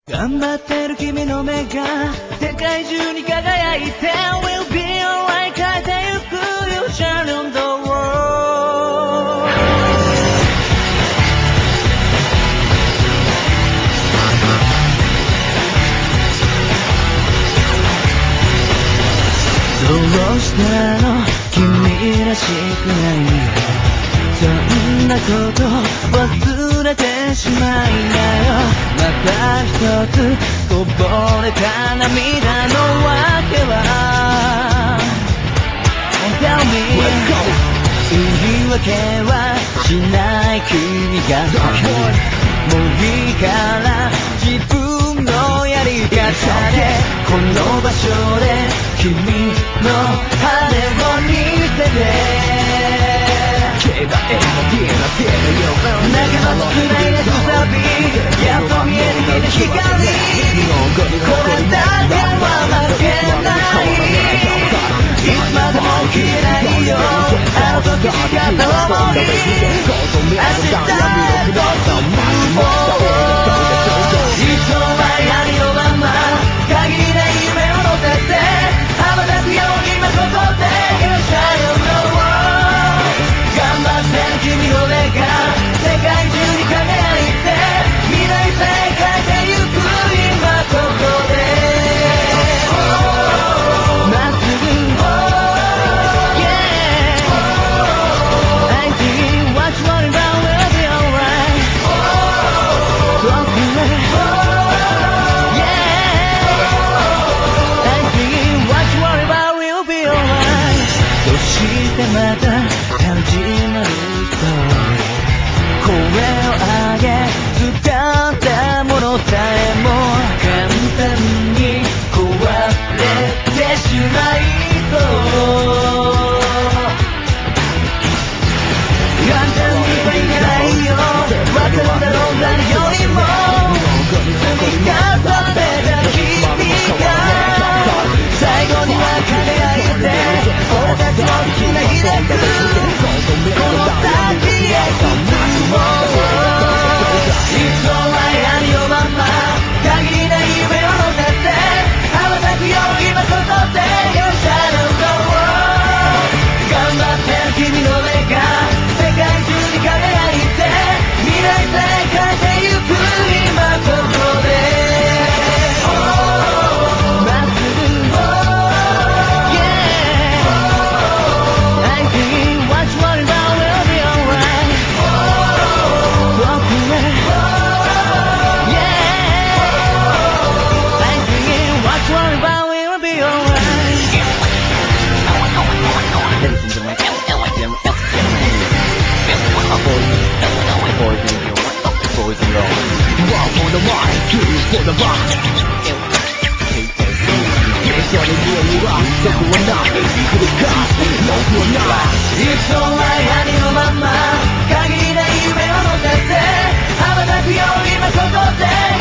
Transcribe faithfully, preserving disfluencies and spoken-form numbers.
頑張ってる君の目が世界中に輝いて We'll be alright 変えてゆく You shine on the world どうしたの君らしくないそんなこと忘れてしまいなよまた一つこぼれた涙のわけは Tell me 言い訳はしない君がもういいから自分のやり方でこの場所で君の羽を見せて仲間と繋いでくさびやっと見えてきた光これだけは負けないいつまでも消えないよあの時誓った想い明日へと進もう人は闇のまま限りない夢を乗せて羽ばたくよ今ここで You shine on the world 頑張ってる君の目が世界中に輝いて未来さえ変えてゆく今ここでまっすぐ Yeah I think what you worry about will be alright Don't delay Yeah I think what you worry about will be alright そしてまた始まるストーリー声を上げ掴んだものさえも簡単に壊れてしまいそう簡単にはいかないよわかるだろう何よりも積み重ねた日々が最後には輝いて俺たちを繋いでくこの先へ進もう人は闇のまま限りない夢を乗せて羽ばたくよ今ここで You shine on the world 頑張ってる君の目が世界中に輝いて未来さえ変えてゆく今ここでまっすぐ Yeah I think what you worry about will be alright Don't delay Yeah I think what you worry about will be alright Ladies and gentlemen, L L L L Boys and girls, boys and girls, one for the one, two for the one. L K S Yes, you're the real one. そこはない、繰り返す、僕はない。人は闇のまま、限りない夢を乗せて羽ばたくよ今ここで。